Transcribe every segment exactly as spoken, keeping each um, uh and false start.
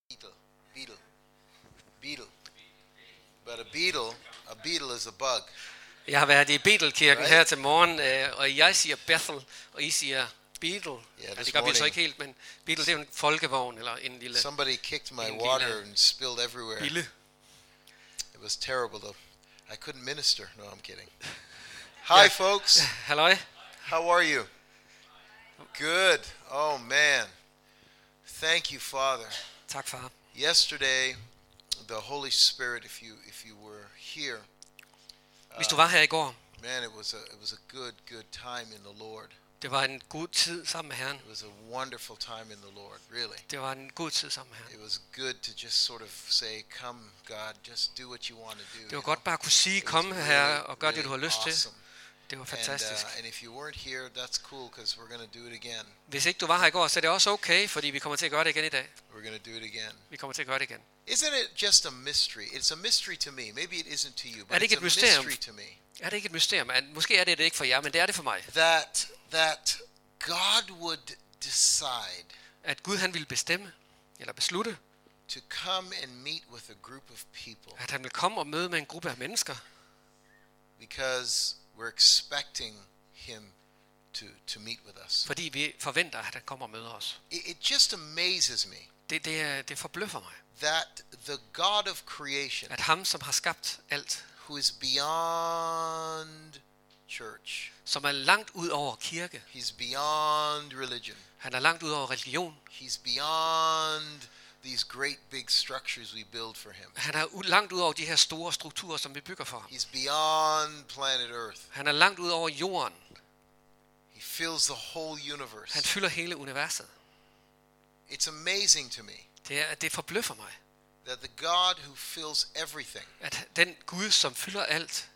Beetle, beetle, beetle. But a beetle, a beetle is a bug. Jeg har været i Betel-kirken Right. her til morgen, øh, og jeg siger Bethel, og I siger Beetle. Yeah, Ja, this det gør vi så morning- ikke helt, men Beetle det er jo en folkevogn, eller en lille Somebody kicked my En lille water and spilled everywhere. bille. It was terrible though. I couldn't minister. No, I'm kidding. Hi, folks. Halløj. How are you? Good. Oh man. Thank you, Father. Tak, far. Yesterday, the Holy Spirit, if you if you were here, Hvis du var her i går, man, it was a it was a good good time in the Lord. det var en god tid sammen med Herren. It was a wonderful time in the Lord, really. Det var en god tid sammen med Herren. It was good to just sort of say, "Come, God, just do what you want to do." Det var you godt bare at kunne sige, It was kom her really, og gør det, du har really lyst til. awesome. Det var And, fantastisk. uh, and if you weren't here, that's cool because we're going to do it again. Hvis ikke du var her i går, så er det også okay, fordi vi kommer til at gøre det igen i dag. We're going to do it again. Vi kommer til at gøre det igen. Isn't it just a mystery? It's a mystery to me. Maybe it isn't to you, Er but det ikke it's et a mysterium? mystery to me. Er det ikke et mysterium? At måske er det det ikke for jer, men det er det for mig. That that God would decide At Gud han ville bestemme, eller beslutte, to come and meet with a group of people at han vil komme og møde med en gruppe af mennesker, because we're expecting him to to meet with us. fordi vi forventer, at han kommer og møder os. It, it just amazes me Det, det, er- det forbløffer mig, that the God of creation, at ham, som har skabt alt, who is beyond church, som er langt ud over kirke, he's beyond religion, han er langt ud over religion, he's beyond these great big structures we build for him. han er u- langt ud over de her store strukturer, som vi bygger for ham. He's beyond planet Earth. Han er langt ud over jorden. He fills the whole universe. Han fylder hele universet. It's amazing to me Det, er, det forbløffer mig, that the God who fills everything at den Gud, som fylder alt,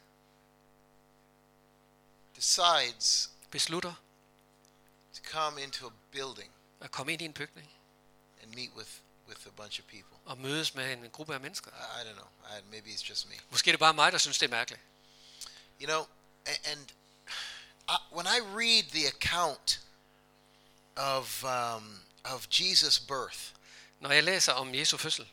decides beslutter to come into a building at komme ind i en bygning and meet with, with a bunch of people. og mødes med en gruppe af mennesker. I, I don't know. I, maybe it's just me. Måske er det bare mig, der synes, det er mærkeligt. You know, a- and I, when I read the account of um, of Jesus' birth, Når jeg læser om Jesu fødsel,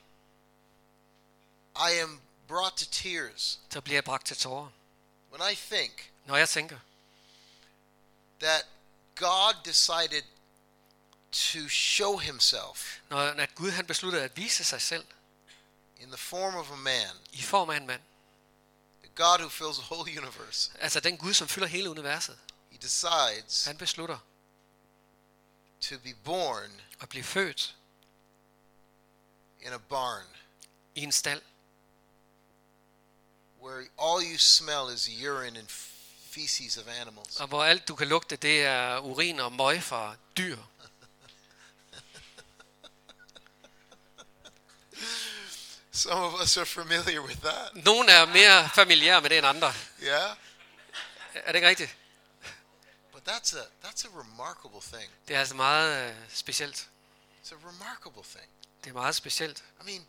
I am brought to tears så bliver jeg bragt til tårer. when I think Når jeg tænker, that God decided to show himself når at Gud han besluttede at vise sig selv in the form of a man, i form af en mand, the God who fills the whole universe, altså den Gud, som fylder hele universet, he decides han beslutter to be born at blive født in a barn i en stald, where all you smell is urine and feces of animals. og hvor alt du kan lugte, det er urin og møg fra dyr. Some of us are familiar with that. Nogle er mere familiære med det end andre. Yeah? Er det ikke rigtigt? But that's a that's a remarkable thing. Det er altså meget øh, specielt. It's a remarkable thing. Det er meget specielt. I mean,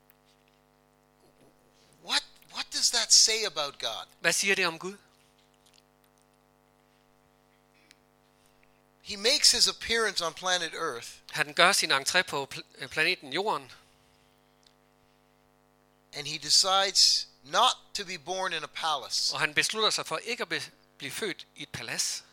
what what does that say about God? Hvad siger det om Gud? He makes his appearance on planet Earth, Han gør sin entré på pl- planeten Jorden, and he decides not to be born in a palace. og han beslutter sig for ikke at be- blive født i et palads.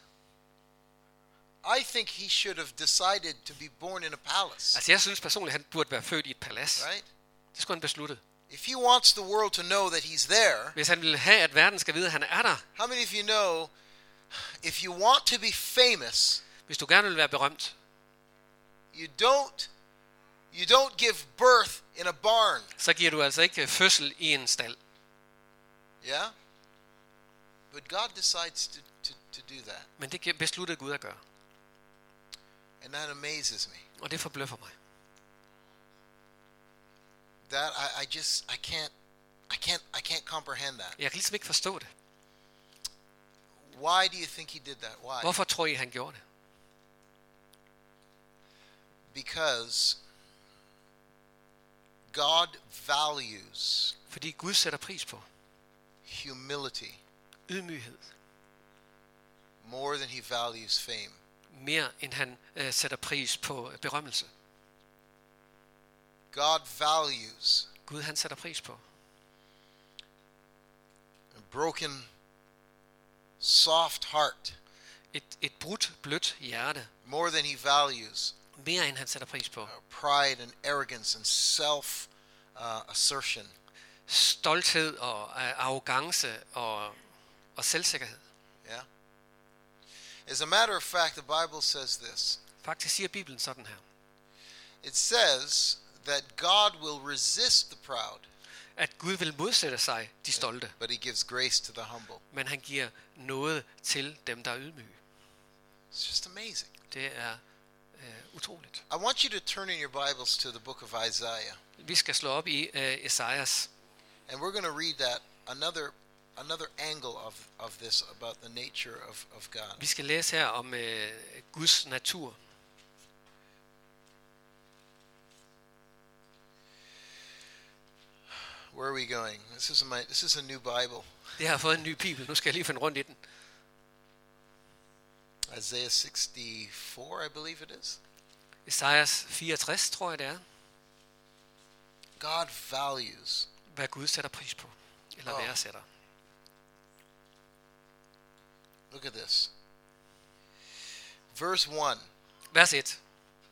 I think he should have decided to be born in a palace, Altså jeg synes personligt, han burde være født i et palads. right? Det skulle han beslutte. If he wants the world to know that he's there, Hvis han ville have, at verden skal vide, at han er der. how many of you know if you want to be famous, Hvis du gerne vil være berømt, you don't you don't give birth in a barn. så giver du altså ikke fødsel i en stald. Yeah? But God decides to, to, to do that. Men det gi- besluttede Gud at gøre. And that amazes me. Og det forbløffer mig. That I, I just I can't I can't I can't comprehend that. Jeg kan ligesom ikke forstå det. Why do you think he did that? Why? Hvorfor tror I, han gjorde det? Because God values Fordi Gud sætter pris på humility ydmyghed, more than he values fame. mere end han øh, sætter pris på berømmelse. God values Gud han sætter pris på. a broken, soft heart Et, et brudt, blødt hjerte. more than he values Mere end han sætter pris på. uh, pride and arrogance and self uh, assertion. Stolthed og uh, arrogance og, og selvsikkerhed. Yeah. As a matter of fact, the Bible says this. Faktisk siger Bibelen sådan her. It says that God will resist the proud, At Gud vil modsætte sig de stolte, but he gives grace to the humble. men han giver noget til dem, der er ydmyge. It's just amazing. Det er uh, utroligt. I want you to turn in your Bibles to the book of Isaiah. Vi skal slå op i uh, Esajas, And we're going to read that another another angle of, of this about the nature of, of God. vi skal læse her om uh, Guds natur. Where are we going? This is my this is a new Bible. Jeg har fået en ny bibel, nu skal jeg lige finde rundt i den. Isaiah sixty-four, I believe it is. Esajas fireogtres, tror jeg det er. God values. Hvad Gud sætter pris på, eller Åh. værdsætter. Look at this. Verse one. Vers et.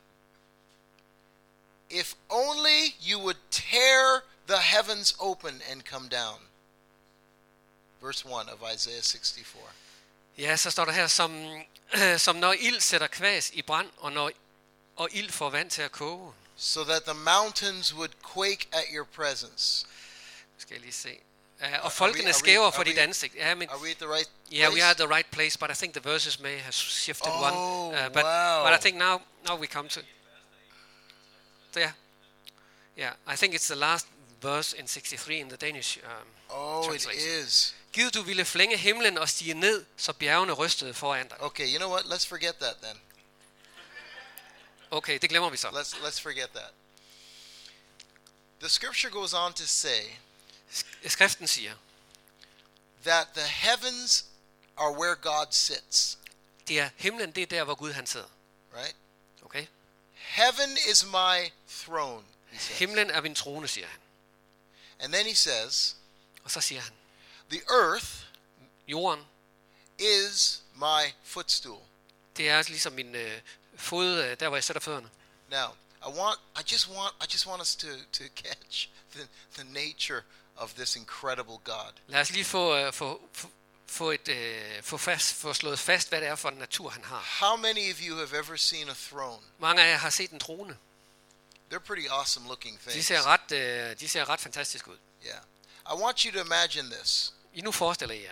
If only you would tear the heavens open and come down. Verse one of Isaiah sixty-four. Ja, så står der her, som, øh, som når ild sætter kvas i brand, og når og ild får vand til at koge. So that the mountains would quake at your presence. Skal jeg lige se. Uh, og we- folkene are we- skæver are for dit we- ansigt. Ja, men, Are we at the right yeah, we place? are at the right place, but I think the verses may have shifted Oh, one. Uh, but, wow. but I think now, now we come to... Yeah. Yeah, I think it's the last verse in sixty-three in the Danish um, Oh, it translation. is. Gid du ville flænge himlen og stige ned, så bjergene rystede foran dig. Okay, you know what? Let's forget that then. Okay, det glemmer vi så. Let's let's forget that. The scripture goes on to say Sk- Skriften siger, that the heavens are where God sits, det er himlen, det er der, hvor Gud han sidder. right? Okay? Heaven is my throne, he says. Himlen er min trone, siger han. And then he says, Og så siger han, the earth jorden, is my footstool. det er ligesom min øh, fod, øh, der hvor jeg sætter fødderne. Now, I want I just want I just want us to to catch the the nature of this incredible God. Lad os lige få, øh, få, få, få, et, øh, få, fast, få slået fast, hvad det er for en natur, han har. How many of you have ever seen a throne? Mange af jer har set en trone. They're pretty awesome looking De things. ser ret, øh, de ser ret fantastisk ud. Yeah. I want you to imagine this. I nu forestiller I jer.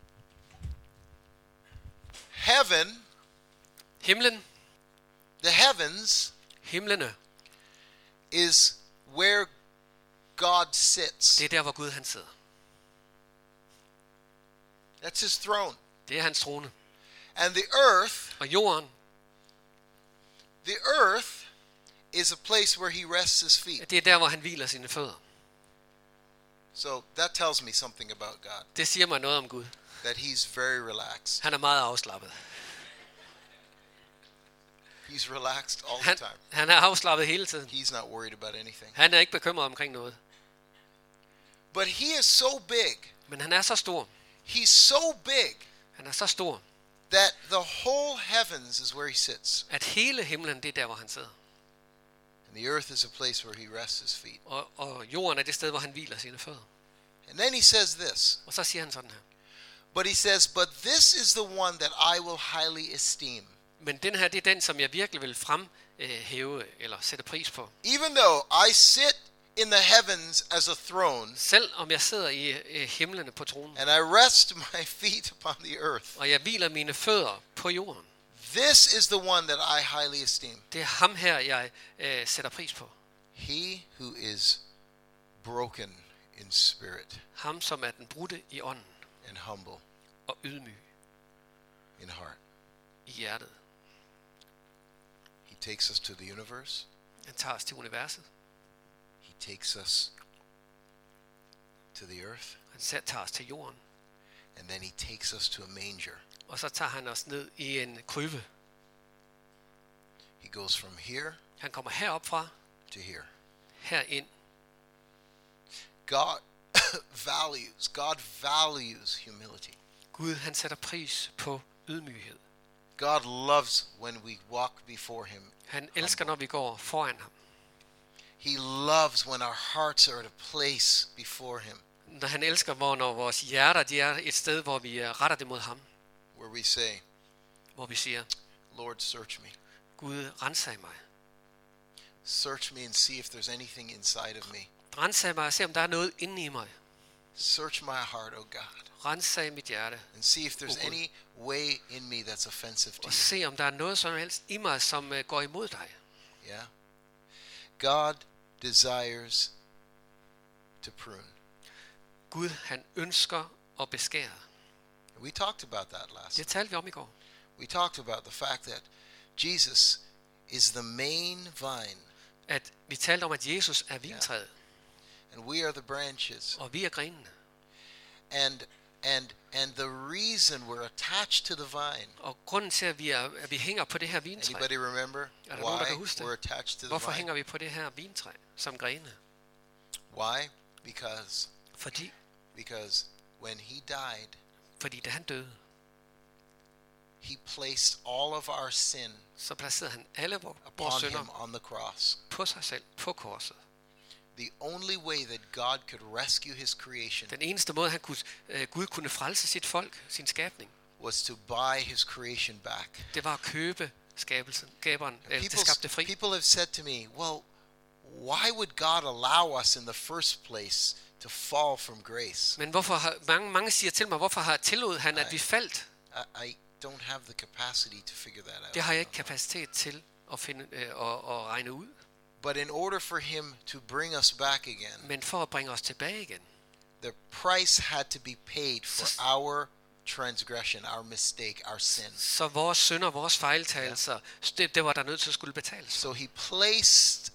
Heaven, Himlen, the heavens, himlene, is where God sits. det er der, hvor Gud han sidder. That's his throne. Det er hans trone. And the earth, Og jorden, the earth is a place where he rests his feet. det er der, hvor han hviler sine fødder. So that tells me something about God, Det siger mig noget om Gud. that he's very relaxed. Han er meget afslappet. He's relaxed all the Han, time. han er afslappet hele tiden. He's not worried about anything. Han er ikke bekymret omkring noget. But he is so big. Men han er så stor. He's so big Han er så stor, that the whole heavens is where he sits. at hele himlen, det er der, hvor han sidder. And the earth is a place where he rests his feet. Og, og jorden er det sted, hvor han hviler sine fødder. And then he says this. Og så siger han sådan her. But he says, but this is the one that I will highly esteem. Men den her, det er den, som jeg virkelig vil fremhæve eller sætte pris på. Even though I sit in the heavens as a throne, Selv om jeg sidder i øh, himlene på tronen, and I rest my feet upon the earth, og jeg hviler mine fødder på jorden. this is the one that I highly esteem. Det er ham her, jeg øh, sætter pris på. He who is broken in spirit Ham, som er den brudte i ånden and humble og ydmyg in heart. i hjertet. He takes us to the universe. Han tager os til universet. He takes us to the earth. Han selv tager os til jorden. And then he takes us to a manger. Og så tager han os ned i en krybe. He goes from here Han kommer herop fra, to here. herind. God values, God values humility. Gud, han sætter pris på ydmyghed. God loves when we walk before him. Han elsker, når vi går foran ham. He loves when our hearts are at a place before him Når han elsker, hvor når vores hjerter de er et sted, hvor vi øh, retter det mod ham. where we say, Hvor vi siger, Lord, search me. Gud, rensag mig. Search me and see if there's anything inside of me. Rensag mig og se, om der er noget inde i mig. Search my heart, oh God, Rensag mit hjerte. and see if there's Oh, God. any way in me that's offensive to Og you. se, om der er noget som helst i mig, som øh, går imod dig. Yeah. God desires to prune. Gud, han ønsker at beskære. We talked about that last. Det talte vi om i går. We talked about the fact that Jesus is the main vine At vi talte om, at Jesus er vintræet, and we are the branches. og vi er grenene. And and and the reason we're attached to the vine. Og grunden til, at vi, er, at vi hænger på det her vintræ, Anybody remember Er der nogen, der why kan huske det? we're attached to the hvorfor vine? hænger vi på det her vintræ som grene? Why? Because Fordi, because when he died, fordi da han døde, he placed all of our sin så placerede han alle vores upon synder him on the cross. på sig selv, på korset. The only way that God could rescue his creation Den eneste måde, han kunne, øh, Gud kunne frelse sit folk, sin skabning, was to buy his creation back. det var at købe skabelsen, skaberen, øh, det People, skabte fri. people have said to me, well, why would God allow us in the first place to fall from grace? Men hvorfor har, mange, mange siger til mig, hvorfor har tillod han, at vi faldt? I, I don't have the capacity to figure that out. Det har jeg ikke kapacitet til at, finde, øh, at, at regne ud. But in order for him to bring us back again, Men for at bringe os tilbage igen, the price had to be paid for Så- our transgression, our mistake, our sin. så vores synder, vores fejltagelser, det, det var der nødt til at skulle betales. So he placed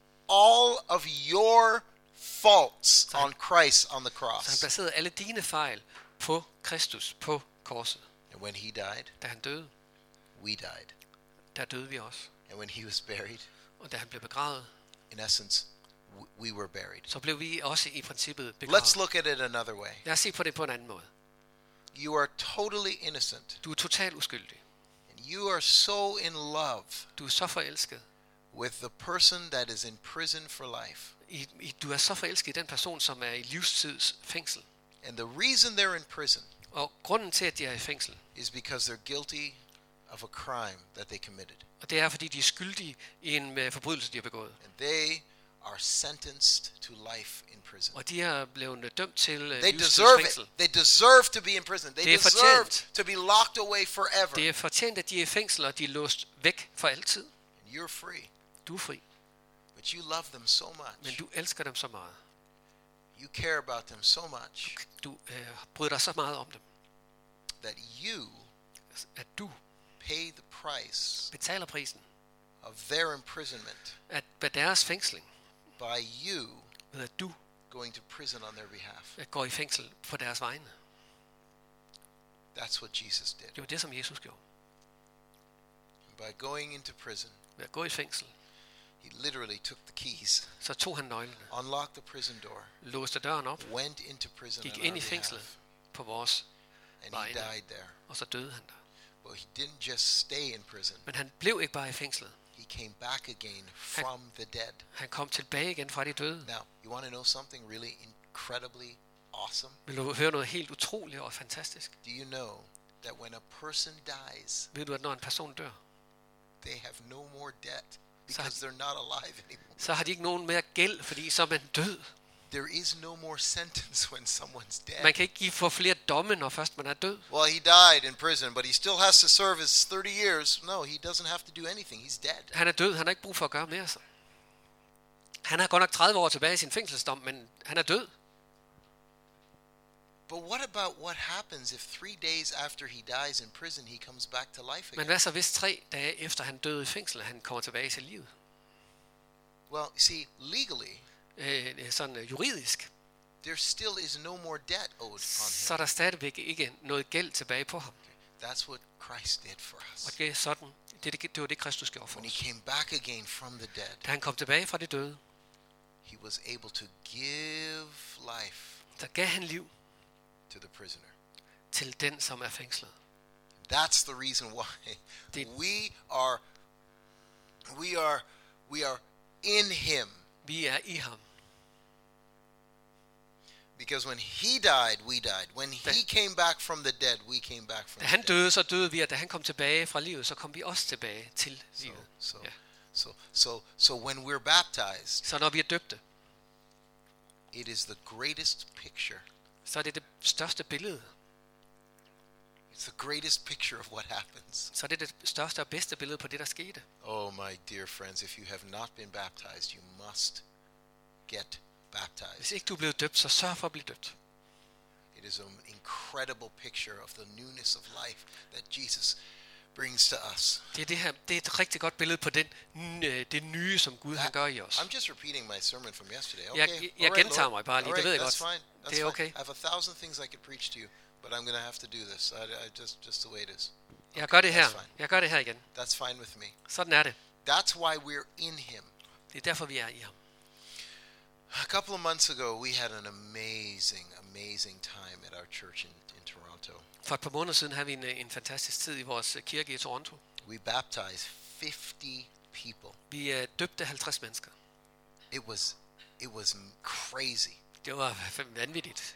all of your faults on Christ on the Så han cross. placerede alle dine fejl på Kristus, på korset. And when he died, Da han døde, we died. der døde vi også. And when he was buried, Og da han blev begravet, in essence, w- we were buried. så blev vi også i princippet Let's begravet. look at it another way. Lad os se på det på en anden måde. You are totally innocent, Du er totalt uskyldig. and you are so in love Du er så forelsket. with the person that is in prison for life. I, i, du er så forelsket i den person, som er i livstids fængsel. And the reason they're in prison Og grunden til, at de er i fængsel, is because they're guilty of a crime that they committed. og det er, fordi de er skyldige i en uh, forbrydelse, de har begået. And they are sentenced to life in prison. Og de er blevet dømt til uh, They livstids deserve fængsel. it. They deserve to be in prison. They Det er deserve fortjent. to be locked away forever. Det er fortjent, at de er i fængsel, og de er låst væk for altid. And you're free. Du er fri, But you love them so men much. du elsker dem så meget. You care about them so much Du øh, bryder dig så meget om dem, that you at du pay the price betaler prisen of their imprisonment at ved deres fængsling, by you ved at du going to prison on their behalf. øh, går i fængsel på deres vegne. That's what Jesus did. Det var det, som Jesus gjorde. By going into prison, Ved at gå i fængsel, he literally took the keys, så tog han nøglene, unlocked the prison door, låste døren op, went into prison gik on ind our i fængslet behalf, på vores, and he vegne. died there. og så døde han der. But he didn't just stay in prison. Men han blev ikke bare i fængslet. He came back again from the dead. Han kom tilbage igen fra de døde. Now, you want to know something really incredibly awesome? Vil du høre noget helt utroligt og fantastisk? Do you know that when a person dies, Ved du, at når en person dør, they have no more debt because they're not alive anymore? så har de ikke nogen mere gæld, fordi så er man død. There is no more sentence when someone's dead. Man kan ikke give for flere domme, når først man er død. Well, he died in prison, but he still has to serve his thirty years. No, he doesn't have to do anything. He's dead. Han er død, han har ikke brug for at gøre mere så. Han har godt nok tredive år tilbage i sin fængselsdom, men han er død. But what about what happens if three days after he dies in prison, he comes back to life Men again? hvad så hvis tre dage efter han døde i fængsel, han kommer tilbage til livet? Well, you see, legally, Øh, sådan øh, juridisk, there still is no more debt owed on så him. er der stadigvæk ikke noget gæld tilbage på ham. That's what Christ did for us. Og det er sådan, det, det, det var det, Kristus gjorde for When he os. came back again from the dead, Da han kom tilbage fra de døde, he was able to give life der gav han liv to the prisoner. til den, som er fængslet. That's the reason why Det- we are we are we are in him. Vi er i ham. Because when he died, we died. When Da- he came back from the dead, we came back from Da the han dead. døde, så døde vi, og da han kom tilbage fra livet, så kom vi også tilbage til So, livet. so, Ja. so, so, so when we're baptized, Så når vi er døbte, it is the greatest picture. så er det det største billede. It's the greatest picture of what happens. Så er det det største og bedste billede på det, der skete. Oh, my dear friends, if you have not been baptized, you must get baptized. Hvis ikke du er blevet døbt, så sørg for at blive døbt. It is an incredible picture of the newness of life that Jesus brings to us. Det er, det her, det er et rigtig godt billede på den, n- det nye, som Gud han gør i os. I'm just repeating my sermon from yesterday. Okay. Jeg- jeg All right, gentager Lord. mig bare lige, All det ved jeg right, that's godt. fine. That's Det er okay. fine. I have a thousand things I could preach to you, but I'm going to have to do this. I, I just just the way it is. Jeg gør det her. That's fine. Jeg gør det her igen. That's fine with me. Sådan er det. That's why we're in him. Det er derfor, vi er i ham. A couple of months ago, we had an amazing, amazing time at our church in, in Toronto. For et par måneder siden havde vi en, en fantastisk tid i vores øh, kirke i Toronto. We baptized fifty people. Vi øh, døbte halvtreds mennesker. It was, it was crazy. Det var f- vanvittigt.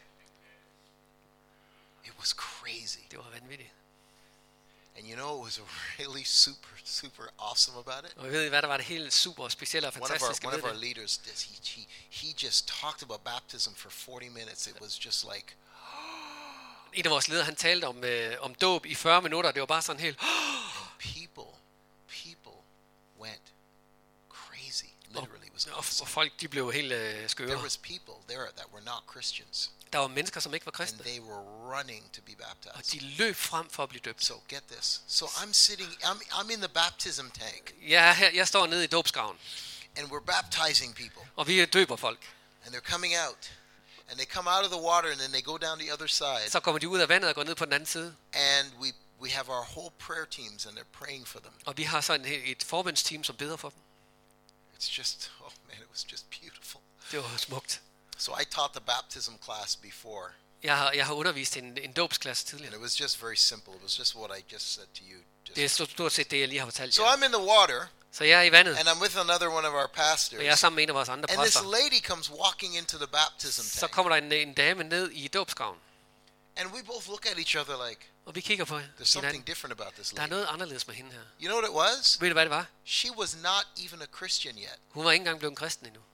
It was crazy. Det var vanvittigt. And you know, it was really super, super awesome about it. Og jeg ved, hvad der var det helt super specielle og One of our fantastiske one ved of our det. leaders, this, he, he he just talked about baptism for forty minutes. It was just like, En af vores ledere, han talte om, øh, om dåb i fyrre minutter. Det var bare sådan helt... people, people went crazy. Og, Literally, it was og, awesome. og folk, de blev helt øh, There skøre. was people there that were not Christians, Der var mennesker, som ikke var and kristne. they were running to be Og baptized. de løb frem for at blive døbt. So get this. So I'm sitting. I'm I'm in the baptism tank, Jeg, er her, jeg står nede i dåbsgraven, and we're baptizing people, og vi døber folk. and they're coming out, and they come out of the water, and then they go down the other side. Så kommer de ud af vandet og går ned på den anden side. And we we have our whole prayer teams, and they're praying for them. Og vi har sådan et, et forbundsteam, som beder for dem. It's just, oh man, it was just beautiful. Det var smukt. So I taught the baptism class before, Jeg har, jeg har undervist en, en dåbsklasse and tidligere. it was just very simple. It was just what I just said to you. Det er Just. stort- stort set det, jeg lige har fortalt So jer. I'm in the water, Så jeg er i vandet, and I'm with another one of our og jeg er pastors, sammen med en af vores andre and this præster. lady comes walking into the baptism Så tank, kommer der en, en dame ned i dåbsgraven, and we both look at each other like, og vi kigger på there's hinanden. something different about this Der er lady. noget anderledes med hende her. You know what it was? Ved du, hvad det var? She was not even a Christian yet. Hun var ikke engang blevet en kristen endnu.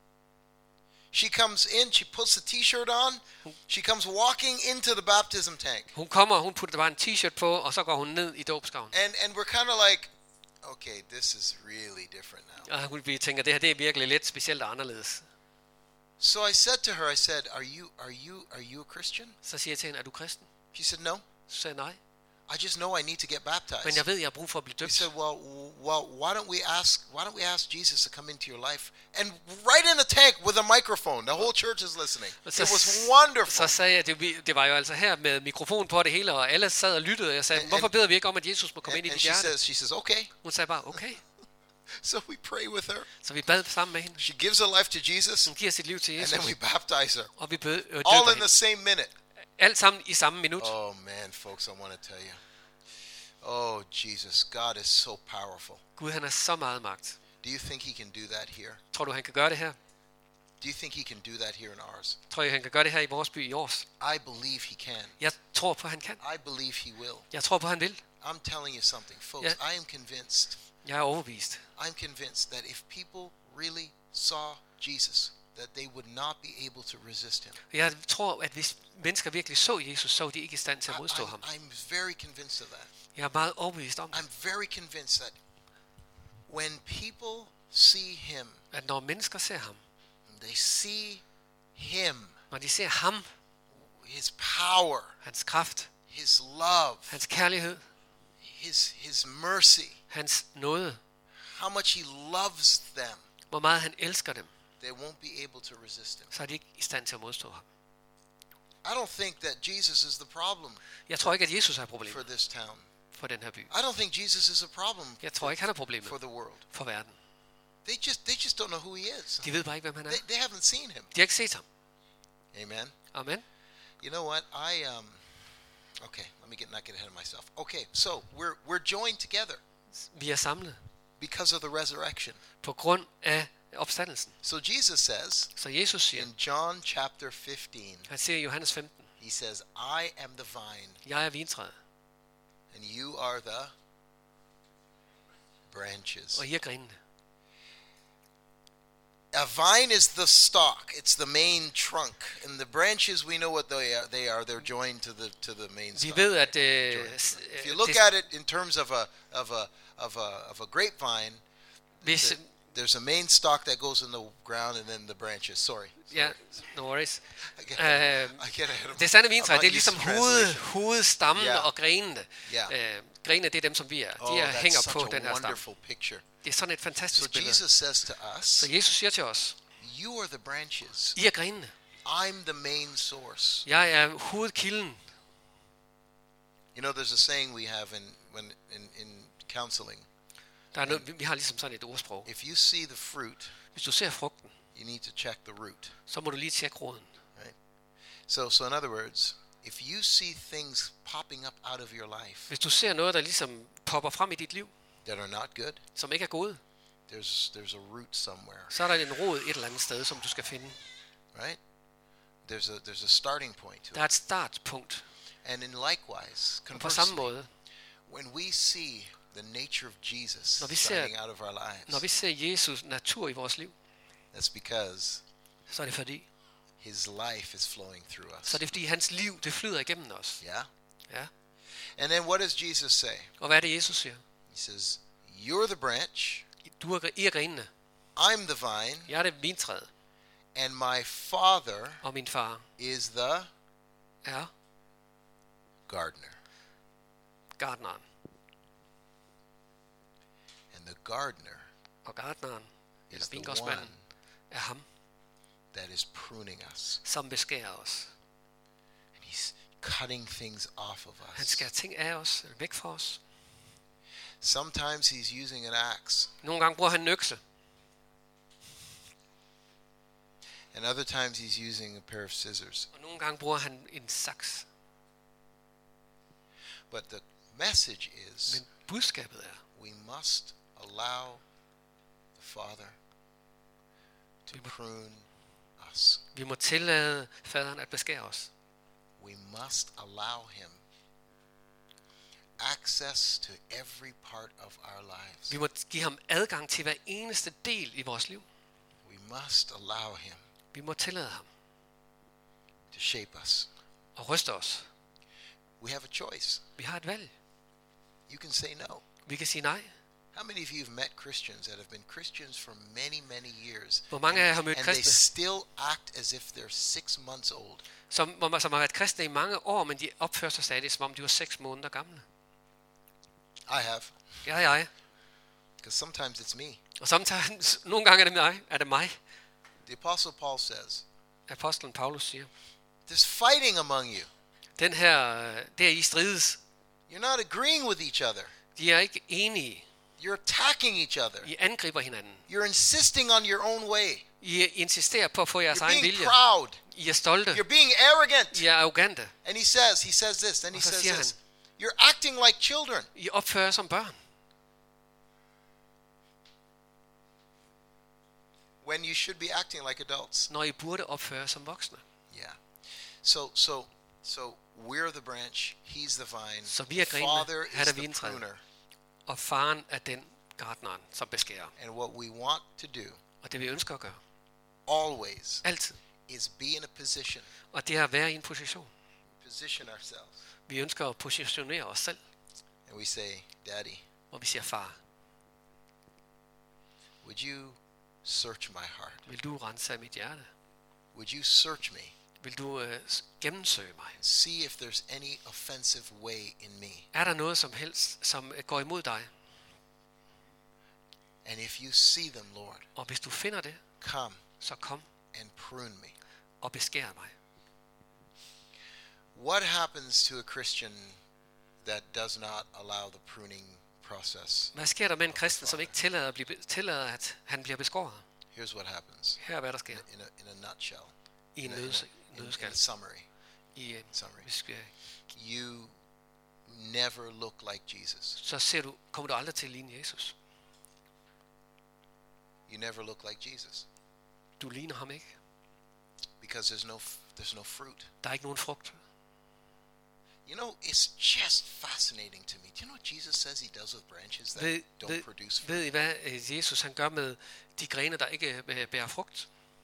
She comes in, she puts the t-shirt on, she comes walking into the baptism tank. Hun kommer, hun putter bare en t-shirt på, og så går hun ned i dåbsgraven. And and we're kind of like, okay, this is really different now. Og hun, vi tænker, det her det er virkelig lidt specielt og anderledes. So I said to her, I said, "Are you are you are you a Christian?" Så siger jeg til hende, er du kristen? She said, "No. Så sagde jeg, nej. I just know I need to get Men baptized." jeg ved, jeg har brug for at blive We døbt. said, "Well, w- well, why don't we ask why don't we ask Jesus to come into your life?" And right in the tank with a microphone. The whole church is listening. It Så, was så wonderful. sagde jeg, det, vi- det var jo altså her med mikrofon på det hele, og alle sad og lyttede, og jeg sagde, And- hvorfor and- beder vi ikke om, at Jesus må komme And, ind i and dit she hjerte? says she says, "Okay." Hun sagde bare, okay. So we pray with her. Så vi bad sammen med hende. She gives her life to Jesus, Hun giver sit liv til and Jesus, then we baptize her. og vi bød, øh, All døber in the hende. same minute. Alt sammen i samme minut. Oh man, folks, I want to tell you. Oh Jesus, God is so powerful. Gud, han har så meget magt. Do you think he can do that here? Tror du, han kan gøre det her? Do you think he can do that here in ours? Tror jeg, han kan gøre det her i vores by i års? I believe he can. Jeg tror på, han kan. I believe he will. Jeg tror på, han vil. I'm telling you something, folks. Yeah. I am convinced. Jeg er overbevist. I'm convinced that if people really saw Jesus, that they would not be able to resist him. Jeg tror, at hvis mennesker virkelig så Jesus, så var de ikke i stand til I, at modstå ham. I'm, I'm very convinced of that. Jeg er meget overbevist om, I'm very convinced that when people see him, at når mennesker ser ham, they see him, når de ser ham, his power, hans kraft, his love, hans kærlighed, his his mercy, hans nåde, how much he loves them, hvor meget han elsker dem, they won't be able to resist him. så er de ikke i stand til at modstå ham. I don't think that Jesus is the problem Jeg tror ikke, at Jesus er et problem for this town. for den her by. I don't think Jesus is a problem Jeg tror ikke, han er problemet for the world. for verden. They just they just don't know who he is. De ved bare ikke, hvem han er. They, they haven't seen him. De har ikke set ham. Amen. Amen. You know what? I um okay, let me get not get ahead of myself. Okay, so we're we're joined together Vi er samlet because of the resurrection. på grund af opstandelsen. So Jesus says Så Jesus siger, in John chapter fifteen, han siger i Johannes femten, he says, I am the vine jeg er vintræet, and you are the branches. og I er grenene. A vine is the stalk, it's the main trunk, and the branches, we know what they are. They are they're joined to the to the main Vi stalk. ved, at øh, If you look at it in terms of a of a of a of a grapevine, hvis, the- there's a main stalk that goes in the ground, and then the branches. Sorry, ja, no worries. I get, Øh, I get ahead of Det sande I'm vintræ, not det er used to ligesom hoved, translation. hovedstammen Ja. og grenene. Ja. Øh, grenene, det er dem, som vi er. Oh, De er, that's hænger such på a den her stamme. wonderful picture. Det er sådan et So fantastisk billede. Jesus says to us, Så Jesus siger til os, "You are the branches. I er grenene. I'm the main source." Jeg er hovedkilden. You know, there's a saying we have in when in in counseling. Der er noget, vi- vi har ligesom sådan et ordsprog. If you see the fruit, Hvis du ser frugten, you need to check the root. så må du lige tjekke roden. Right? So, so in other words, if you see things popping up out of your life Hvis du ser noget, der ligesom popper frem i dit liv, that are not good, som ikke er gode, there's there's a root somewhere, så er der en rod et eller andet sted, som du skal finde. right? There's a there's a starting point to Der er it. et startpunkt. And in likewise, Og på samme conversely, måde, when we see the nature of Jesus Når vi ser- shining out of our lives, når vi ser Jesus natur i vores liv, that's because så er det fordi, his life is flowing through us. så er det fordi hans liv, det flyder igennem os. Yeah? Ja. And then what does Jesus say? Og hvad er det, Jesus siger? He says, "You're the branch, Du er, I er grenene. I'm the vine, Jeg er det vintræet. and my Father Og min far is the er gardener." gartneren. And the gardener Og gartneren, is eller the vingårdsmanden, one er ham, that is pruning us. som beskærer os. And he's cutting things off of Han us. skærer ting af os, væk fra os. Sometimes he's using an axe, Nogle gange bruger han en økse, and other times he's using a pair of scissors. og nogle gange bruger han en saks. But the message is Men budskabet er, we must allow the Father to prune us. vi må tillade faderen at beskære os. We must allow him access to every part of our lives. Vi må give ham adgang til hver eneste del i vores liv. We must allow him Vi må tillade ham to shape us. og ryste os. We have a choice. Vi har et valg. You can say no. Vi kan sige nej. How many of you have met Christians that have been Christians for many, many years, Hvor mange af jer har mødt and they kristne, still act as if they're six months old? som, hvor- som har været kristne i mange år, men de opfører sig stadig, som om de var seks måneder gamle? I have, Ja, jeg. because sometimes it's me. Og sometimes, nogle gange er det mig. Er det mig? The Apostle Paul says, Apostlen Paulus siger. there's fighting among you. Den her, øh, der I strides, You're not agreeing with each other. de er ikke enige. You're attacking each other. I angriber hinanden. You're insisting on your own way. I insisterer på at få jeres You're egen being vilje. proud. I er stolte. You're being arrogant. I er arrogante. And he says, he says this, then he Og så says siger this. You're acting like children. I opfører som børn. When you should be acting like adults. Når I burde opføre som voksne. Yeah. So so so we're the branch, he's the vine. Så vi er grenene, Father han is er the vintræet. pruner. Og faren er den gartneren, som beskærer. And what we want to do Og det vi ønsker at gøre. always Altid. is be in a position, Og det er at være i en position. position ourselves. Vi ønsker at positionere os selv. And we say, Daddy, Hvor vi siger, far, would you search my heart? vil du rense mit hjerte? Would you search me? Vil du øh, s- gennemsøge mig? See if there's any offensive way in me. Er der noget som helst, som øh, går imod dig? And if you see them, Lord, Og hvis du finder det, come så kom and prune me. og beskær mig. What happens to a Christian that does not allow the pruning process. Hvad sker der med en kristen, som ikke tillader, at, blive, tillader, at han bliver beskåret? Here's what happens. Her er, hvad der sker. In a, in a nutshell. I en In a, in nøds, a, in, in nødskal. a summary. I en, Summary. vi skal, You never look like Jesus. så ser du, kommer du aldrig til at ligne Jesus. You never look like Jesus Du ligner ham ikke. because there's no f- there's no fruit. Der er ikke nogen frugt. You know, it's just fascinating to me. Do you know what Jesus says he does with branches that Ved, don't ved, produce fruit? ved I, hvad øh, Jesus han gør med de grene, der ikke øh, bærer frugt?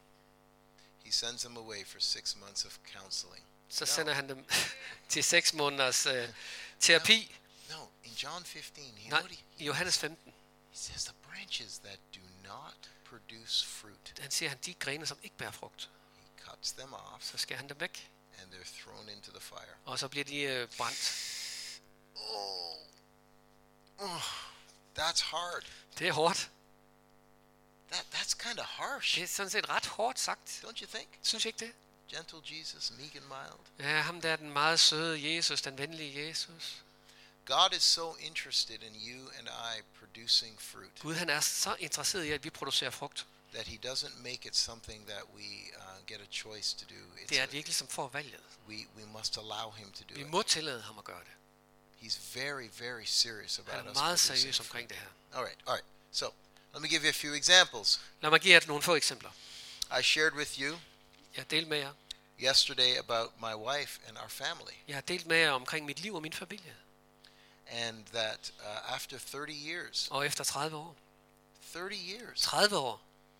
He sends them away for six months of counseling. Så No. sender han dem til seks måneders øh, terapi. No, in John fifteen, he, Nej, what he, i Johannes femten. he says the branches that do not produce fruit, Han siger, han de grene, som ikke bærer frugt, he cuts them off så skærer han dem væk. and they're thrown into the fire. Og så bliver de øh, brændt. Oh, oh, that's hard. Det er hårdt. That that's kind of harsh, Det er sådan set ret hårdt sagt. don't you think? Synes I ikke det? Gentle Jesus, meek and mild. Ja, ham der er den meget søde Jesus, den venlige Jesus. God is so interested in you and I producing fruit Gud han er så interesseret i, at vi producerer frugt. that he doesn't make it something that we uh, get a choice to do. It's Det er, a, at vi ikke ligesom får valget. we we must allow him to do Vi it. må tillade ham at gøre det. He's very, very serious Han about er us meget producing seriøs fruit. omkring det her. All right, all right. So let me give you a few examples. Lad mig give jer nogle få eksempler. I shared with you Jeg delte med jer. yesterday about my wife and our family, Jeg har delt med jer omkring mit liv og min familie. and that uh, after thirty years, Og efter tredive år. thirty years, tredive år.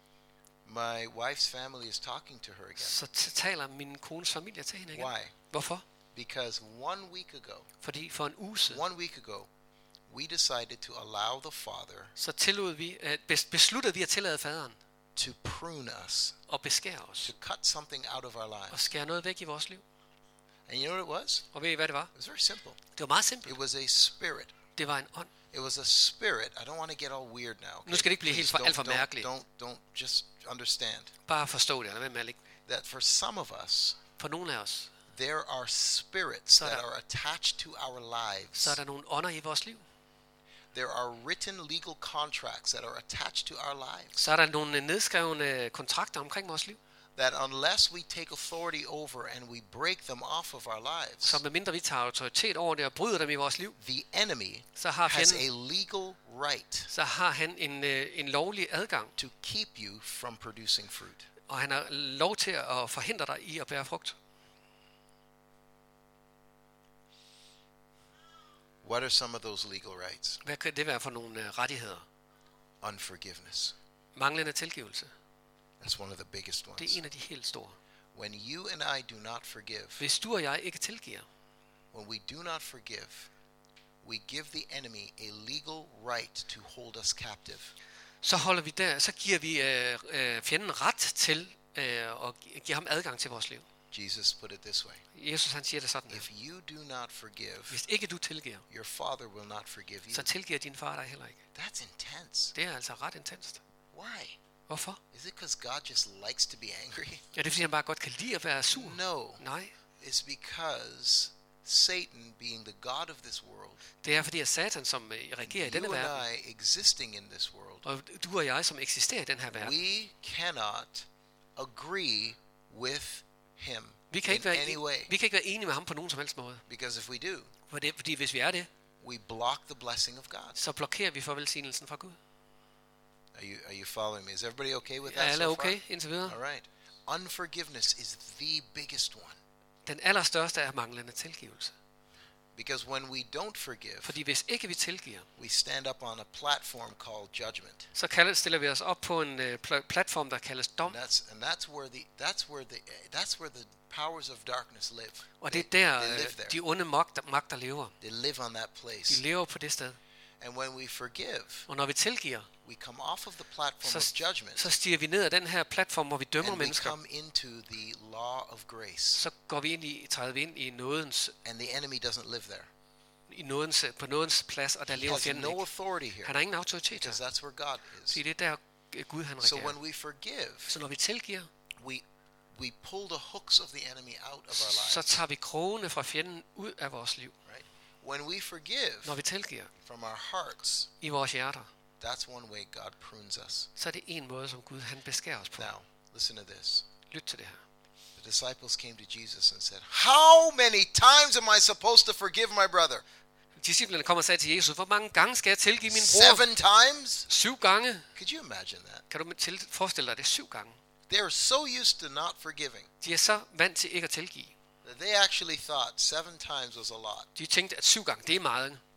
my wife's family is talking to her again. Så t- taler min kones familie til hende igen. Why? Hvorfor? Because one week ago, Fordi for en uge siden, one week ago, we decided to allow the Father så tillod vi, at bes- besluttede vi at tillade faderen to prune us, og beskære os. to cut something out of our Og lives. skære noget væk i vores liv. And you know what it was? Og ved I, hvad det var? It was very simple. Det var meget simpelt. It was a spirit. Det var en ånd. It was a spirit. I don't want to get all weird now. Okay? Nu skal det ikke blive helt Please for, alt for don't, don't, mærkeligt. don't, don't just understand Bare forstå det, eller hvad med at lægge. that for some of us, For nogle af os, there are spirits Så er that der- are attached to our lives. så er der nogle ånder i vores liv. There are written legal contracts that are attached to our lives. Så er der nogle nedskrevne kontrakter omkring vores liv. That unless we take authority over and we break them off of our lives, Så medmindre vi tager autoritet over det og bryder dem i vores liv, the enemy så har has fjenden, a legal right så har han en, øh, en lovlig adgang. to keep you from producing fruit. Og han har lov til at forhindre dig i at bære frugt. What are some of those legal rights? Hvad kan det være for nogle øh, rettigheder? Unforgiveness. Manglende tilgivelse. That's one of the biggest Det ones. er en af de helt store. When you and I do not forgive, Hvis du og jeg ikke tilgiver, when we do not forgive, we give the enemy a legal right to hold us captive. så holder vi der, så giver vi øh, øh, fjenden ret til øh, at gi- give ham adgang til vores liv. Jesus put it this way. Jesus han siger det sådan her. If you do not forgive, Hvis ikke du tilgiver, your Father will not forgive you. så tilgiver din far dig heller ikke. That's intense. Det er altså ret intenst. Why? Hvorfor? Is it because God just likes to be angry? Ja, det er fordi han bare godt kan lide at være sur. No. Nej, It's because Satan, being the God of this world, det er fordi at Satan, som øh, regerer i denne you verden, and I existing in this world, og du og jeg, som eksisterer i den her verden, we cannot agree with him vi kan, in ikke være, any way. vi kan ikke være enige med ham på nogen som helst måde. Because if we do, For det, fordi hvis vi er det, we block the blessing of God. så blokerer vi for velsignelsen fra Gud. Are you are you following me? Is everybody okay with Er that alle so okay far? indtil videre? All right. Unforgiveness is the biggest one. Den allerstørste er manglende tilgivelse. Because when we don't forgive, Fordi hvis ikke vi tilgiver, we stand up on a platform called judgment. så kalder, stiller vi os op på en uh, pl- platform, der kaldes dom. And that's and that's where the that's where the that's where the powers of darkness live. Og det er They- der, they live øh, there. de onde magter, magter lever. They live on that De place. lever på det sted. And when we forgive, Og når vi tilgiver, we come off of the platform så, of judgment så stiger vi ned ad den her platform, hvor vi dømmer and we mennesker. come into the law of grace. Så går vi ind i, træder vi ind i nådens, And the enemy doesn't live there. i nådens, på nådens plads, og der He lever has fjenden no ikke. authority here Han har ingen autoritet because her. that's where God is. Fordi det er der øh, Gud han So when regerer. we forgive, Så når vi tilgiver, we we pull the hooks of the enemy out of our så lives. tager vi krogene fra fjenden ud af vores liv. Right? when we forgive Når vi tilgiver from our hearts, i vores hjerter, that's one way God prunes us. så er det en måde, som Gud han beskærer os på. Now, listen to this. Lyt til det her. The disciples came to Jesus and said, "How many times am I supposed to forgive my brother? Disciplerne kommer og sagde til Jesus, hvor mange gange skal jeg tilgive min bror? Seven times?" Syv gange. Could you imagine that? Kan du til- forestille dig det? Syv gange. They are so used to not forgiving De er så vant til ikke at tilgive. that they actually thought seven times was a lot. De tænkte, at syv gange, det er meget. Or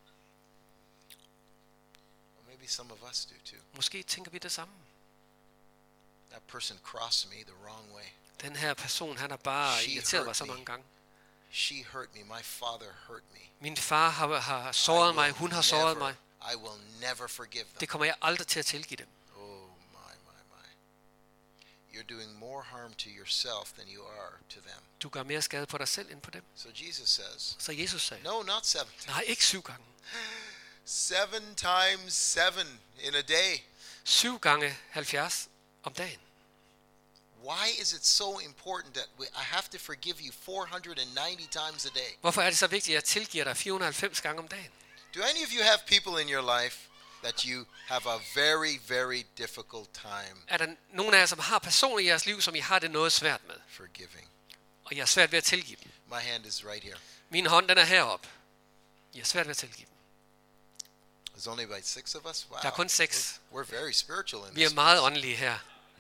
maybe some of us do too. Måske tænker vi det samme. That person crossed me the wrong way. Den her person, han har bare She irriteret hurt mig så me. mange gange. She hurt me. My father hurt me. Min far har, har I såret mig, will hun har såret never- mig. I will never forgive them. Det kommer jeg aldrig til at tilgive dem. Oh my, my, my. You're doing more harm to yourself than you are to them. Du gør mere skade på dig selv end på dem. So Jesus says, Så Jesus sagde, no, not seven times. nej, ikke syv gange. Seven times seven in a day. Syv gange halvfjerds om dagen. Why is it so important that we, I have to forgive you four hundred ninety times a day? Hvorfor er det så vigtigt, at jeg tilgiver dig fire hundrede og halvfems gange om dagen? Do any of you have people in your life that you have a very, very difficult time Er der nogen af jer, som har personer i jeres liv, som I har det noget svært med? forgiving? Og jeg er svært ved at tilgive dem. My hand is right here. Min hånd, den er heroppe. Jeg er svært ved at tilgive dem. There's only about six of us. Wow. Der er kun seks. We're, we're very spiritual in Vi er this. meget åndelige her.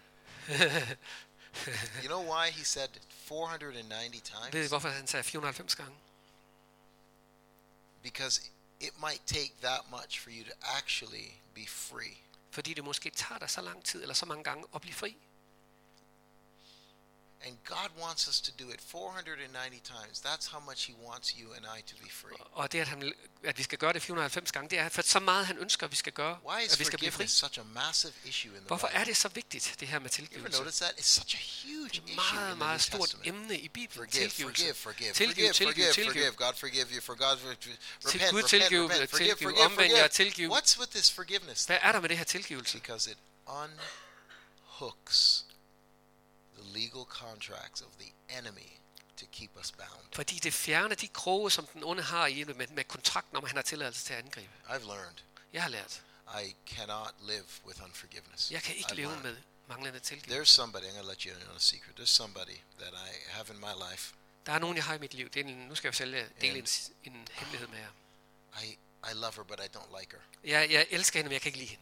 You know why he said four hundred ninety times? Ved I, hvorfor han sagde fire hundrede og halvfems gange? Because it might take that much for you to actually be free. Fordi det måske tager dig så lang tid, eller så mange gange, at blive fri. And God wants us to do it four hundred ninety times. That's how much he wants you and I to be free. Og det, at, han, at vi skal gøre det fire hundrede og halvfems gange, det er for så meget, han ønsker, at vi skal gøre, Why is at vi skal blive fri. forgiveness such a massive issue in the Hvorfor Bible? er det så vigtigt, det her med You ever tilgivelse? notice that? It's such a huge issue Meget, in the New meget stort Testament. emne i Bibelen. Forgive, Tilgivelse. forgive, forgive, Tilgiv, forgive, tilgiv, forgive, tilgiv. forgive. God forgive you. For God, repent, Gud repent, tilgive, repent, forgive, tilgiv, forgive, omvend jer, forgive. tilgiv. What's with this forgiveness? Hvad er der med det her tilgivelse? Because it unhooks the legal contracts of the enemy to keep us bound. Fordi det fjerner de kroge, som den onde har i med, med kontrakten om, at han har tilladelse til at angribe. I've learned Jeg har lært. I cannot live with unforgiveness. Jeg kan ikke I've leve learned. med manglende tilgivelse. There's somebody, I'm going to let you in on a secret. There's somebody that I have in my life. Der er nogen, jeg har i mit liv. Det er en, nu skal jeg sælge dele en, And- en hemmelighed med jer. I, I love her, but I don't like her. Jeg, jeg elsker hende, men jeg kan ikke lide hende.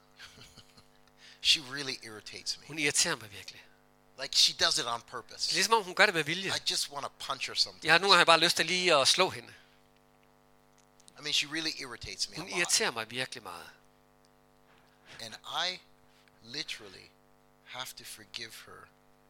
She really irritates me. Hun irriterer mig virkelig. Like she does it on Det purpose. er ligesom om, hun gør det med vilje. I just want to punch her sometimes. Jeg har nogle gange bare lyst til lige at slå hende. I mean, she really irritates me a Hun lot. irriterer mig virkelig meget. And I literally have to forgive her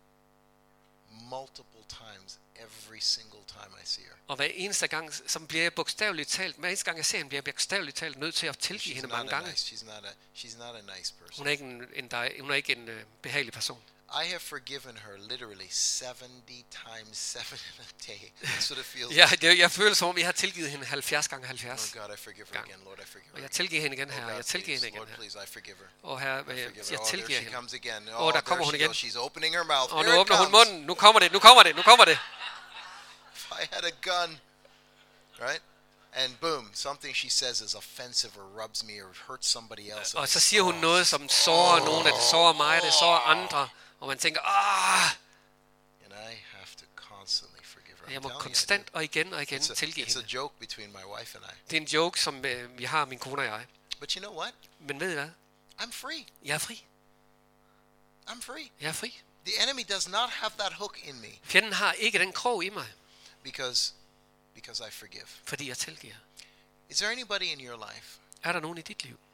multiple times every single time I see her. Og hver eneste gang, som bliver jeg bogstaveligt talt, hver eneste gang jeg ser hende, bliver jeg bogstaveligt talt nødt til at tilgive She's hende not mange a gange. nice. She's not a. She's not a nice person. Hun er ikke en, en, dej, hun er ikke en øh, behagelig person. I have forgiven her literally seventy times seven in a day. That's what it feels Ja, like. det, jeg føler som om, jeg har tilgivet hende halvfjerds gange Oh halvfjerds. God, I forgive her Gang. again. Lord, I forgive Og her jeg again. tilgiver hende igen Oh her, og God, jeg tilgiver please, hende igen Lord, her. please, I forgive her. Og her, I jeg, forgive her. jeg Oh, there tilgiver she hende. comes again. Åh, Oh, der there kommer hun she igen. goes. She's opening her mouth. Og nu Here it åbner hun comes. munden. Nu kommer det, nu kommer det, nu kommer det. If I had a gun, right? And boom, something she says is offensive or rubs me or hurts somebody else. Og and så I- siger hun oh, noget, som sårer nogen, at det sårer mig, det sårer andre. Og man tænker, ah, And I have to constantly forgive her. I'm jeg må telling you, I konstant do. og igen og igen It's a, tilgive it's a hende. joke between my wife and I. Det er en joke, som øh, vi har, min kone og jeg. But you know what? Men ved I hvad? I'm free. Jeg er fri. I'm free. Jeg er fri. The enemy does not have that hook in me Fjenden har ikke den krog i mig, because because I forgive. fordi jeg tilgiver. Is there anybody in your life? Er der nogen i dit liv?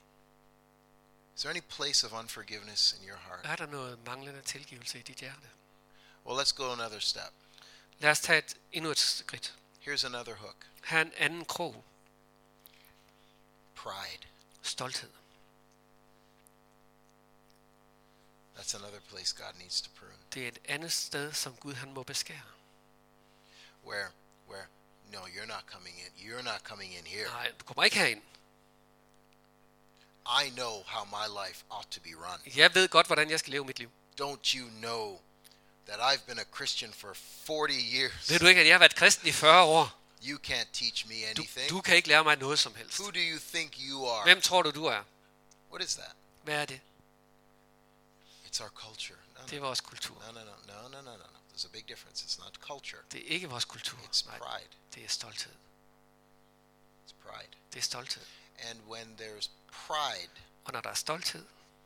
Is there any place of unforgiveness in your heart? Er der noget manglende tilgivelse i dit hjerte? Well, let's go another step. Lad os tage et, endnu et skridt. Here's another hook. Her er en anden krog. Pride. Stolthed. That's another place God needs to prune. Det er et andet sted, som Gud han må beskære. Where where no, you're not coming in. You're not coming in here. Nej, du kommer ikke herind. I know how my life ought to be run. Jeg ved godt, hvordan jeg skal leve mit liv. Don't you know that I've been a Christian for forty years? Ved du ikke, at jeg har været kristen i fyrre år? You can't teach me Du, anything. du kan ikke lære mig noget som helst. Who do you think you are? Hvem tror du, du er? What is that? Hvad er det? It's our culture. No, Det er no, vores kultur. no, no, no, no, no, no, no. There's a big difference. It's not culture. Det er ikke vores kultur. It's Nej, pride. det er stolthed. It's pride. Det er stolthed. And when there's pride, Og når der er stolthed,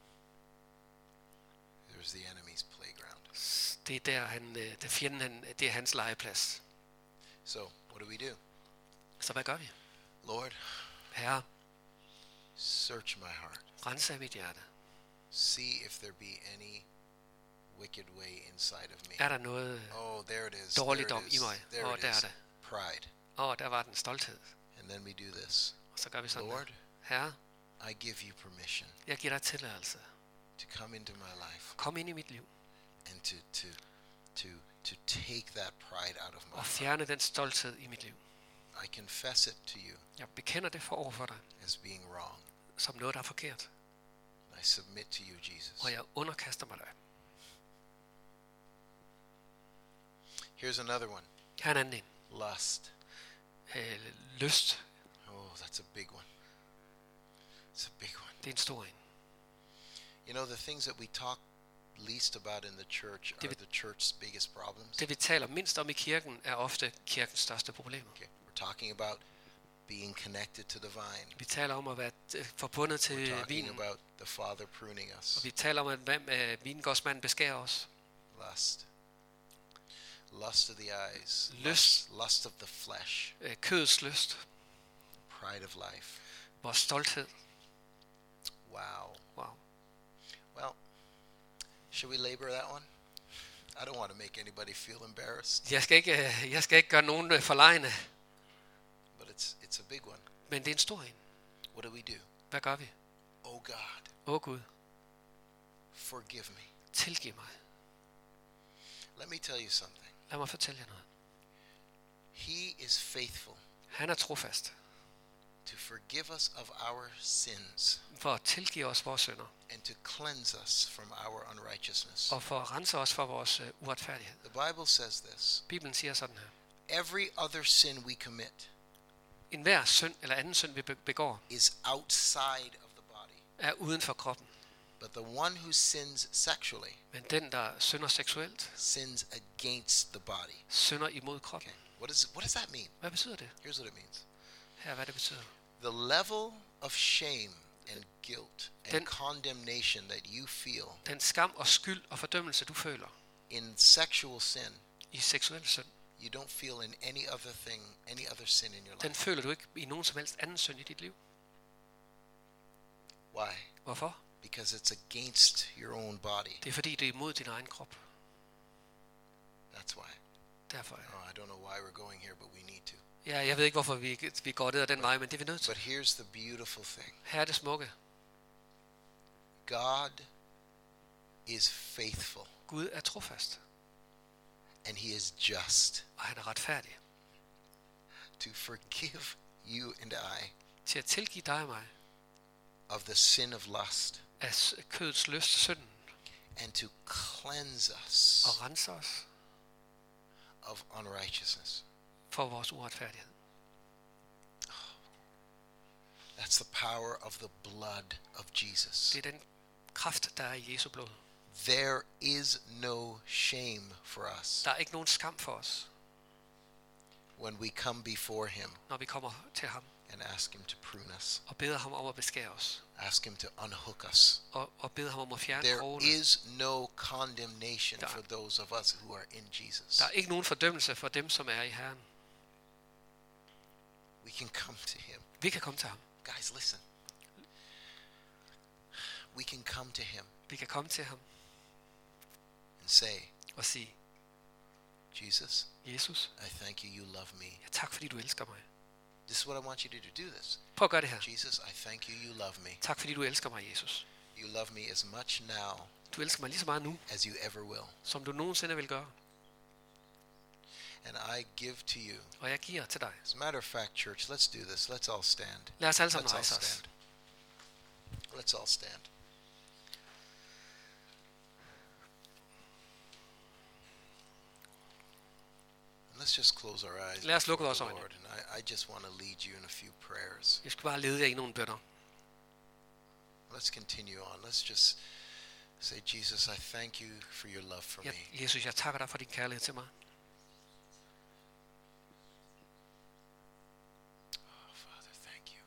there's the enemy's playground. s- det er der, han, øh, det, fjenden, han, det er hans legeplads. So, what do we do? Så hvad gør vi? Lord, Herre, search my heart. rense af mit hjerte. See if there be any wicked way inside of me. Er der noget øh, Oh, there it is. dårligdom There i it is. mig? There Og it der er is. det. Pride. Og der var den stolthed. And then we do this. Og så gør vi sådan her. Lord, Herre, I give you permission jeg giver dig tilladelse. to come into my life Kom ind i mit liv and to to to to take that pride out of my og heart. fjerne den stolthed i mit liv. I confess it to you Jeg bekender det for over for dig as being wrong. som noget, der er forkert. I submit to you, Jesus. Og jeg underkaster mig dig. Here's another one. Her er en anden en. Lust. Øh, lyst. Oh, that's a big one. It's a big one. Det er en stor en. You know, the things that we talk least about in the church Det are vi- the church's biggest problems. Det vi taler mindst om i kirken, er ofte kirkens største problemer. Okay, we're talking about being connected to the vine. Vi taler om at være øh, forbundet We're til talking vinen. about the Father pruning us. Og vi taler om, at hvem, øh, vingårdsmanden beskærer os. Lust. Lust of the eyes. Lyst. Lust, lust of the flesh. Øh, kødets lyst. Pride of life. Vores stolthed. Wow. Wow. Well, should we labor that one? I don't want to make anybody feel embarrassed, Jeg skal ikke, øh, jeg skal ikke gøre nogen øh, forlegne, but it's it's a big one. men det er en stor en. What do we do? Hvad gør vi? Oh God, Åh Gud, forgive me. tilgiv mig. Let me tell you something. Lad mig fortælle jer noget. He is faithful Han er trofast to forgive us of our sins for at tilgive os vores synder, and to cleanse us from our unrighteousness. og for at rense os for vores øh, uretfærdighed. The Bible says this. Bibelen siger sådan her. Every other sin we commit En hver synd eller anden synd, vi be- begår, is outside of the body. er uden for kroppen. But the one who sins sexually Men den, der synder seksuelt, sins against the body. synder imod kroppen. Okay. What does what does that mean? Hvad betyder det? Here's what it means. Her, hvad det betyder. The level of shame and guilt and Den- condemnation that you feel Den skam og skyld og fordømmelse, du føler in sexual sin, i seksuel synd, you don't feel in any other thing, any other sin in your den life. føler du ikke i nogen som helst anden synd i dit liv. Why? Hvorfor? Because it's against your own body. Det er fordi, det er imod din egen krop. That's why. Derfor. ja. Oh, I don't know why we're going here, but we need to. Ja, jeg ved ikke, hvorfor vi, vi går ned ad den vej, men det er vi nødt til. But here's the beautiful thing. Her er det smukke. God is faithful Gud er trofast, and he is just og han er retfærdig to forgive you and I til at tilgive dig og mig of the sin of lust af s- kødets lyst, synden, and to cleanse us og rense os of unrighteousness. for vores uretfærdighed. That's the power of the blood of Jesus. Det er den kraft, der er i Jesu blod. There is no shame for us Der er ikke nogen skam for os, when we come before him når vi kommer til ham and ask him to prune us, og beder ham om at beskære os, ask him to unhook us. og, og beder ham om at fjerne There krogene. is no condemnation Der- for those of us who are in Jesus. Der er ikke nogen fordømmelse for dem, som er i Herren. We can come to him. Vi kan komme til ham. Guys, listen. We can come to him Vi kan komme til ham and say, og sige, Jesus, Jesus, I thank you, you love me. ja, tak fordi du elsker mig. This is what I want you to do, do this. Prøv at gøre det her. Jesus, I thank you, you love me. Tak fordi du elsker mig, Jesus. You love me as much now Du elsker mig lige så meget nu, as you ever will. som du nogensinde vil gøre. And I give to you. Og jeg giver til dig. As a matter of fact, church, let's do this. Let's all stand. Lad os alle sammen Let's all rejse os. stand. Let's all stand. And Let's just close our eyes. Lad os lukke before vores the øjne. Lord, and I, I just want to lead you in a few prayers. Jeg skal bare lede jer i nogle bønner. Let's continue on. Let's just say, Jesus, I thank you for your love for Ja, me. Jesus, jeg takker dig for din kærlighed til mig. Oh, Father, thank you.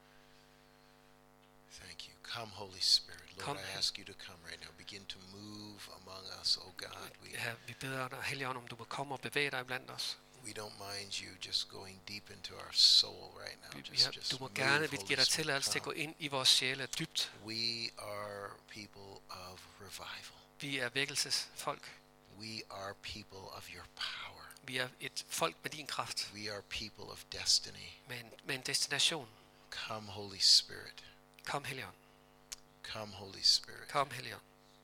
Thank you. Come, Holy Spirit. Lord, Kom. I ask you to come right now. Begin to move among us, oh God. We, Ja, vi beder dig, Helligånd, om du må komme og bevæge dig blandt os. we don't mind you just going deep into our soul right now. Vi- Just, Ja, just du må move, gerne, vi Holy giver dig Spirit, tilladelse til at gå come. ind i vores sjæle dybt. We are people of revival. Vi er vækkelsesfolk. We are people of your power. Vi er et folk med din kraft. We are people of destiny. Med en, med en destination. Come, Holy Spirit. Kom, Helligånd. Come, Holy Spirit. Kom, Helligånd.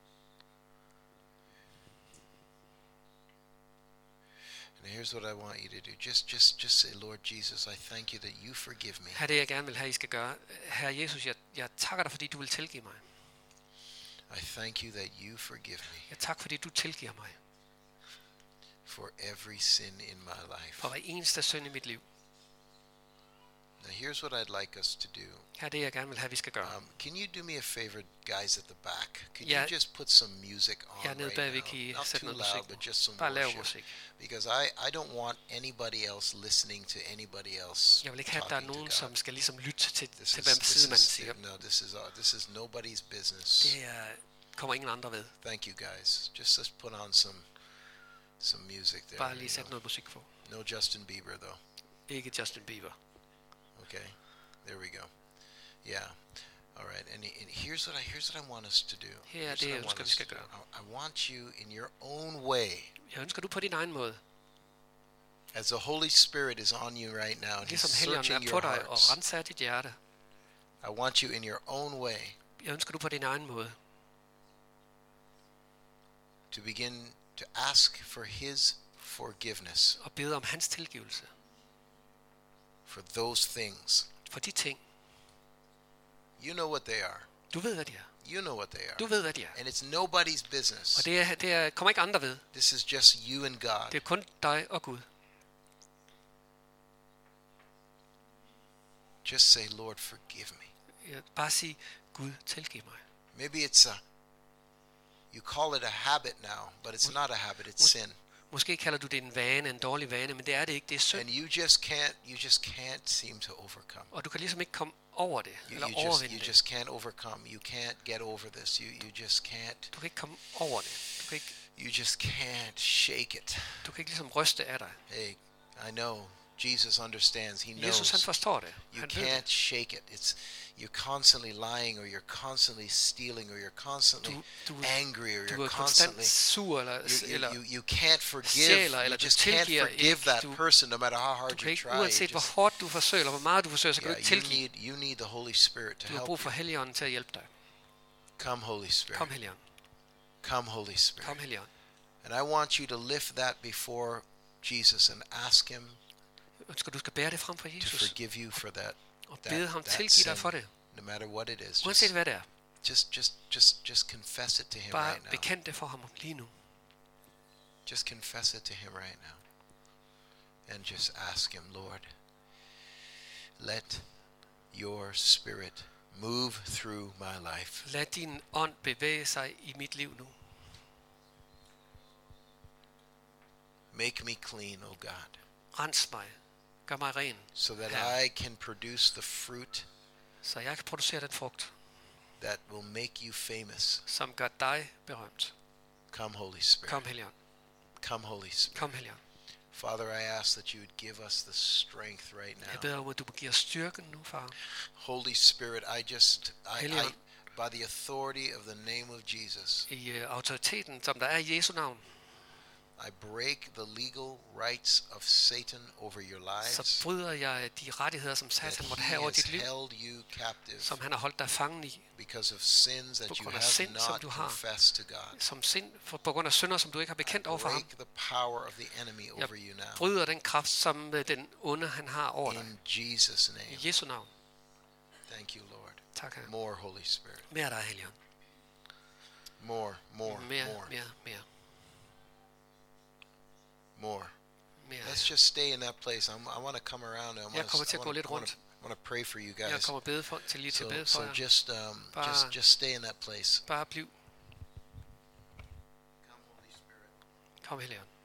And here's what I want you to do. Just, just, just say, Lord Jesus, I thank you that you forgive me. Her er det, jeg gerne vil have, I skal gøre. Herre Jesus, jeg, jeg takker dig, fordi du vil tilgive mig. I thank you that you forgive me Jeg takker, fordi du tilgiver mig for every sin in my life. for hver eneste synd i mit liv. Now, here's what I'd like us to do. Her er det, jeg gerne vil have, vi skal gøre. Um, can you do me a favor, guys at the back? Could Ja. you just put some music on Ja, nede right bagved now? kan I Not sætte too noget loud, musik. but just some Bare lav worship. musik. Because I, I don't want anybody else listening to anybody else Jeg vil ikke have, at der er talking to nogen, God. som skal ligesom lytte til, This til is, hvem this side man is, siger. no, this is, uh, this is nobody's business. Det er, kommer ingen andre ved. Thank you, guys. Just let's put on some, some music there. Bare lige you sæt know. noget musik på. No Justin Bieber, though. Ikke Justin Bieber. Okay, there we go. Yeah, all right. And, and here's what I here's what I want us to do. Her er Here's det, what I jeg want ønsker, vi us skal to do. gøre. I, I want you in your own way, Jeg ønsker du på din egen måde. as the Holy Spirit is on you right now, and He's Ligesom Helligånden searching er på your dig og hearts. renser dit hjerte. I want you in your own way Jeg ønsker du på din egen måde. to begin to ask for His forgiveness Og bede om hans tilgivelse. for those things. For de ting. You know what they are. Du ved, hvad de er. You know what they are. Du ved, hvad de er. And it's nobody's business. Og det, er, det er, kommer ikke andre ved. This is just you and God. Det er kun dig og Gud. Just say, Lord, forgive me. Jeg bare sig, Gud, tilgiv mig. Maybe it's a, you call it a habit now, but it's not a habit, it's sin. Måske kalder du det en vane, en dårlig vane, men det er det ikke. Det er synd. And you just can't, you just can't seem to overcome. Og du kan ligesom ikke komme over det, You, eller you just, overvinde you det. just can't overcome. You can't get over this. You, you just can't, Du kan ikke komme over det. Du kan ikke, you just can't shake it. du kan ikke ligesom ryste af dig. Hey, I know Jesus understands. He Jesus, han knows. forstår det. You Han ved det. can't shake it. It's you're constantly lying, or you're constantly stealing, or you're constantly Du, du, angry, or du you're er constantly. konstant sur, eller, You, you, eller you, you can't forgive. stjæler, You eller du just can't tilgiver forgive ikke. that Du- person, no matter how du hard kan you ikke, try. You uanset hvor just- hårdt du forsøger, eller hvor meget du forsøger, så kan du yeah, ikke you tilgive. need you need the Holy Spirit to Du har help brug for you. Helligånden til at hjælpe dig. Come, Holy Spirit. Kom, Helligånden. Come, Holy Spirit. Kom, Helligånden. And I want you to lift that before Jesus and ask Him Jeg ønsker, du skal bære det frem for to Jesus, forgive you for that, og that, bede ham that tilgive sin, dig for det. no matter what it is. Uanset Just, hvad det er. just, just, just, just confess it to Him Bare right now. bekend det for ham lige nu. Just confess it to Him right now. And just ask Him, Lord, let your Spirit move through my life. Lad din ånd bevæge sig i mit liv nu. Make me clean, O God, Rens mig. Gør mig ren, so that Herre. I can produce the fruit så jeg kan producere den frugt, that will make you famous. som gør dig berømt. Come, Holy Spirit. Kom, Helligånd. Come, Holy Spirit. Kom, Helligånd. Father, I ask that you would give us the strength right Jeg now. beder om, at du må give os styrken nu, far. Holy Spirit, I just, I, I, Helligånd. by the authority of the name of Jesus, I uh, autoriteten, som der er i Jesu navn, I break the legal rights of Satan over your så lives. bryder jeg de rettigheder, som That Satan måtte he have over has dit liv, held you captive som han har holdt dig fangen i, because of sins that På you grund af have synd, som not du har. confessed to God. som sind, for, på grund af synder, som du ikke har bekendt over for ham. Break the power of the enemy over you now. Bryder den kraft, som uh, den onde, han har over dig. In Jesus' name. I Jesu navn. Thank you, Lord. Tak, Herre. More, Holy Spirit. Mere af dig, Helligånd. More, more, Mere, more, mere, mere, more. mere. Let's just stay in that place. I'm, I want to come around. I want Jeg kommer to, til I at gå want lidt to, I want rundt. to, I want to pray for you Jeg guys. kommer bede for, til lige til at So, bede for so jer. just, um, Bare- just, just stay in that place. Bare bliv. Come, Holy Spirit. Kom, Helligånd.